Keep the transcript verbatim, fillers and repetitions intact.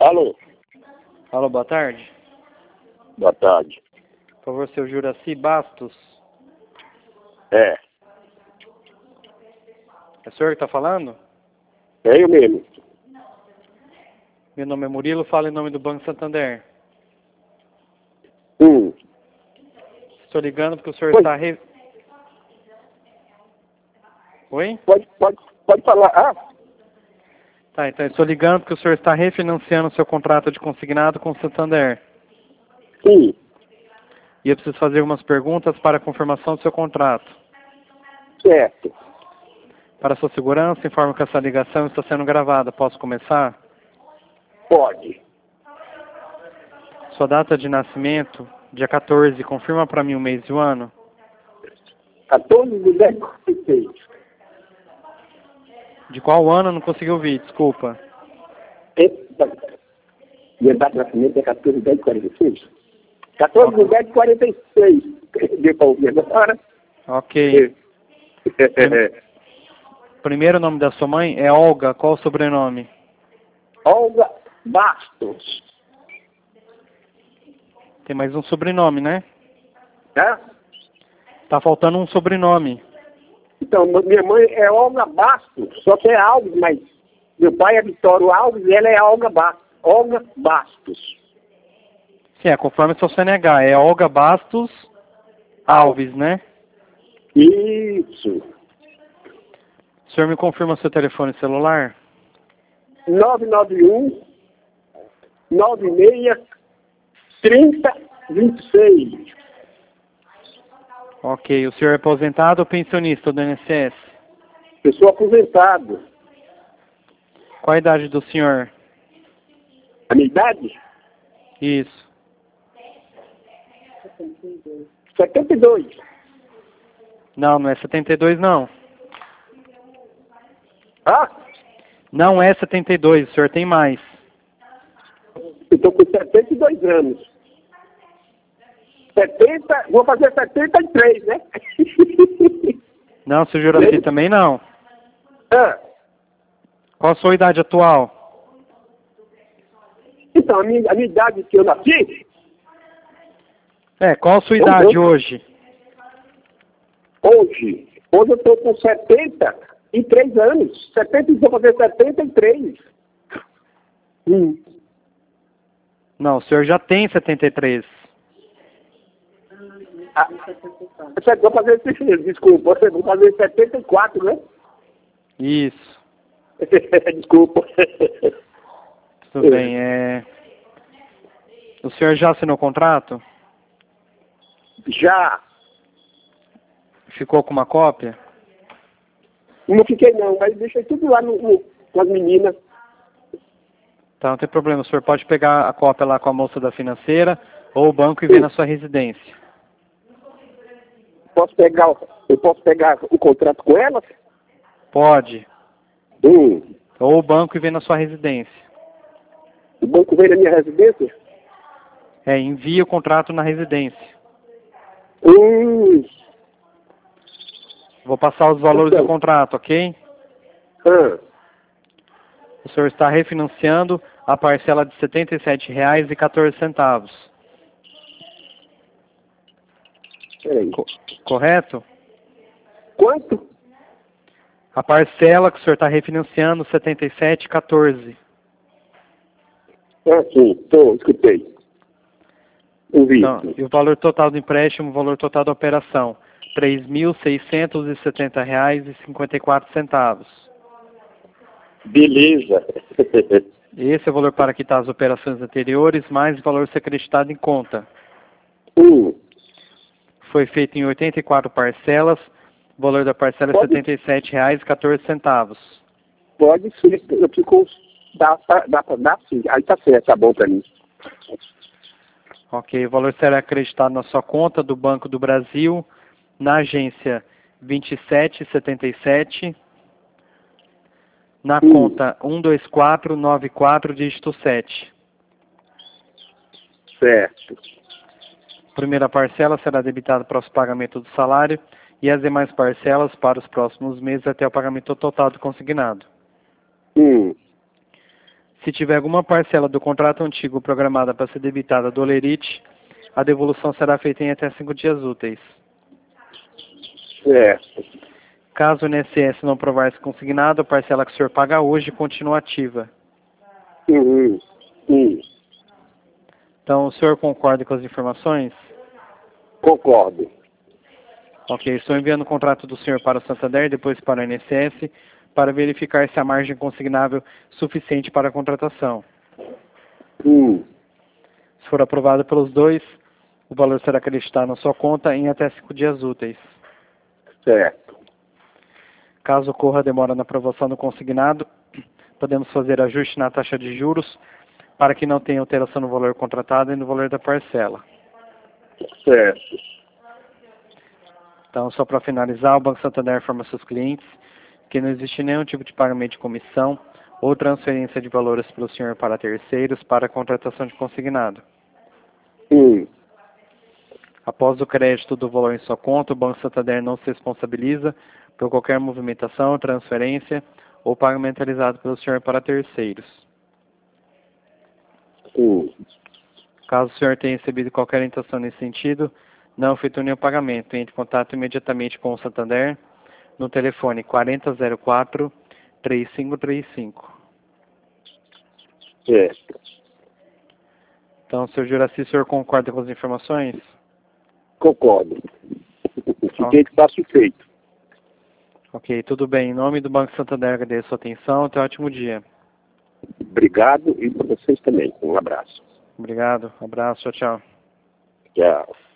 Alô? Alô, boa tarde. Boa tarde. Por favor, seu Juraci Bastos. É. É o senhor que está falando? É eu mesmo. Meu nome é Murilo, falo em nome do Banco Santander. Hum. Estou ligando porque o senhor Oi. está... Re... Oi? Pode, pode, pode falar. Ah, Tá, então estou ligando porque o senhor está refinanciando o seu contrato de consignado com o Santander. sim. E eu preciso fazer algumas perguntas para a confirmação do seu contrato. Certo. Para sua segurança, informo que essa ligação está sendo gravada. Posso começar? Pode. Sua data de nascimento, dia quatorze, confirma para mim o mês e o ano? quatorze de dez de quarenta e seis. De qual ano? Não consegui ouvir, desculpa. Minha data de nascimento é quatorze de dez de quarenta e seis. quatorze de dez de quarenta e seis. Deu para ouvir agora? Ok. Primeiro nome da sua mãe é Olga. Qual o sobrenome? Olga Bastos. Tem mais um sobrenome, né? Tá? Tá faltando um sobrenome. Então, minha mãe é Olga Bastos, só que é Alves, mas meu pai é Vitório Alves e ela é Olga Bastos. Olga Bastos. Sim, é conforme seu C N H. É Olga Bastos Alves, né? Isso. O senhor me confirma seu telefone celular? nove nove um, nove seis, trinta, vinte e seis. Ok. O senhor é aposentado ou pensionista do I N S S? Eu sou aposentado. Qual a idade do senhor? A minha idade? Isso. setenta e dois. Não, não é setenta e dois, não. Ah? Não é setenta e dois, o senhor tem mais. Eu estou com setenta e dois anos. setenta, vou fazer setenta e três, né? Não, seu Juraci, também não. Ah, Qual a sua idade atual? então, a minha, a minha idade que eu nasci, É, qual a sua Eu- idade eu- hoje? hoje, hoje eu estou com setenta e três anos. setenta, vou fazer setenta e três. Hum. Não, o senhor já tem setenta e três. Ah, vou fazer, desculpa, vou fazer setenta e quatro, né? Isso. Desculpa. Tudo bem. É... O senhor já assinou o contrato? Já. Ficou com uma cópia? Não fiquei não, mas deixei tudo lá no, no, com as meninas. Tá, não tem problema. O senhor pode pegar a cópia lá com a moça da financeira ou o banco e ver na sua residência. Posso pegar, eu posso pegar o contrato com elas? Pode. Hum. Ou o banco e ver na sua residência. O banco veio na minha residência? É, envie o contrato na residência. Hum. Vou passar os valores Então. do contrato, ok? Ah. O senhor está refinanciando a parcela de setenta e sete reais e quatorze centavos. Peraí. Co- correto? Quanto? A parcela que o senhor está refinanciando, setenta e sete reais e quatorze centavos. Ah, sim, tô, escutei. Ouvi. Então, e o valor total do empréstimo, o valor total da operação, três mil seiscentos e setenta reais e cinquenta e quatro centavos. Beleza. Esse é o valor para quitar as operações anteriores, mais o valor ser acreditado em conta. hum. Foi feito em oitenta e quatro parcelas, o valor da parcela é Pode- setenta e sete reais e quatorze centavos. Pode sim, eu fico. Dá, pra- dá pra dar sim. Aí tá certo, tá bom pra mim. Ok, o valor será acreditado na sua conta do Banco do Brasil, na agência vinte e sete setenta e sete, na Hum. conta um dois quatro nove quatro, dígito sete. Certo. Primeira parcela será debitada para o pagamento do salário e as demais parcelas para os próximos meses até o pagamento total do consignado. Hum. Se tiver alguma parcela do contrato antigo programada para ser debitada do Olerite, a devolução será feita em até cinco dias úteis. Certo. Caso o I N S S não provar esse consignado, a parcela que o senhor paga hoje continua ativa. Uhum. Sim. Então, o senhor concorda com as informações? Concordo. Ok, estou enviando o contrato do senhor para o Santander, depois para o I N S S, para verificar se a margem consignável é suficiente para a contratação. Hum. Se for aprovado pelos dois, o valor será acreditado na sua conta em até cinco dias úteis. Certo. Caso ocorra demora na aprovação do consignado, podemos fazer ajuste na taxa de juros para que não tenha alteração no valor contratado e no valor da parcela. Certo. Então, só para finalizar, o Banco Santander informa seus clientes que não existe nenhum tipo de pagamento de comissão ou transferência de valores pelo senhor para terceiros para a contratação de consignado. Hum. Após o crédito do valor em sua conta, o Banco Santander não se responsabiliza por qualquer movimentação, transferência ou pagamento realizado pelo senhor para terceiros. Hum. Caso o senhor tenha recebido qualquer intenção nesse sentido, não efetue nenhum pagamento. Entre em contato imediatamente com o Santander no telefone quarenta zero quatro, três cinco três cinco. Certo. Então, senhor Juraci, o senhor concorda com as informações? Concordo. Fiquei satisfeito. Ok, tudo bem. Em nome do Banco Santander, agradeço a sua atenção. Tenha um ótimo dia. Obrigado e para vocês também. Um abraço. Obrigado. Abraço. Tchau, tchau. Tchau.